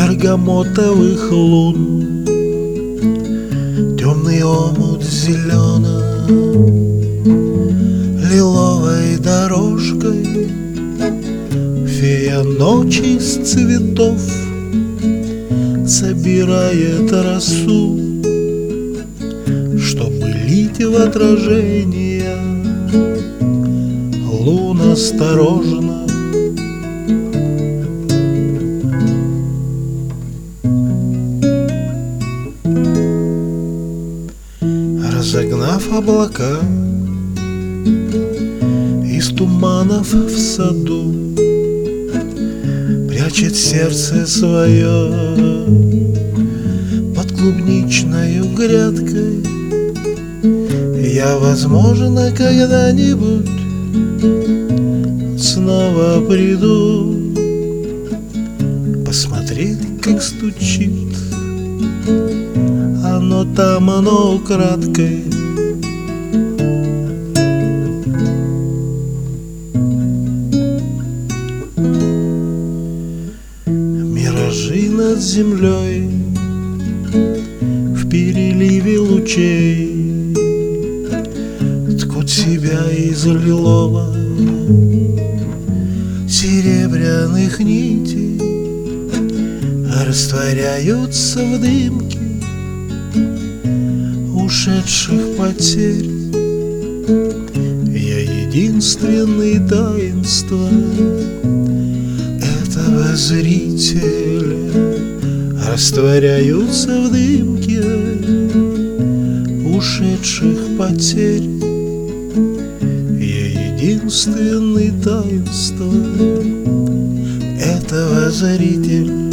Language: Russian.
бергамотовых лун. Темный омут зелено-лиловой дорожкой, фея ночи из цветов собирает росу, чтобы лить в отражение лун осторожно. Разогнав облака из туманов в саду, прячет сердце свое под клубничною грядкой. Я, возможно, когда-нибудь снова приду посмотреть, как стучит оно там, оно украдкой. Миражи над землей в переливе лучей ткут себя из лилова серебряных нитей, растворяются в дымке ушедших потерь. Я единственный таинство этого зрителя, растворяются в дымке ушедших потерь. Я единственный таинство этого зрителя.